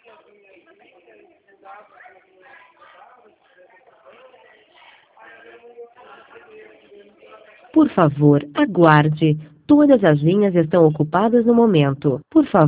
Por favor, aguarde. Todas as linhas estão ocupadas no momento. Por favor.